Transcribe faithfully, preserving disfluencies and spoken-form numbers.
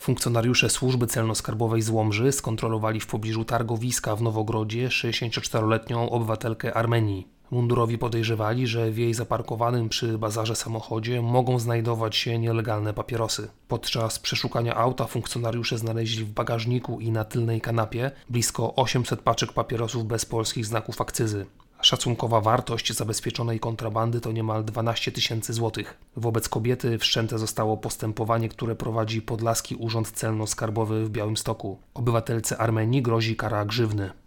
Funkcjonariusze służby celno-skarbowej z Łomży skontrolowali w pobliżu targowiska w Nowogrodzie sześćdziesięcioczteroletnią obywatelkę Armenii. Mundurowi podejrzewali, że w jej zaparkowanym przy bazarze samochodzie mogą znajdować się nielegalne papierosy. Podczas przeszukania auta funkcjonariusze znaleźli w bagażniku i na tylnej kanapie blisko osiemset paczek papierosów bez polskich znaków akcyzy. Szacunkowa wartość zabezpieczonej kontrabandy to niemal dwanaście tysięcy złotych. Wobec kobiety wszczęte zostało postępowanie, które prowadzi Podlaski Urząd Celno-Skarbowy w Białymstoku. Obywatelce Armenii grozi kara grzywny.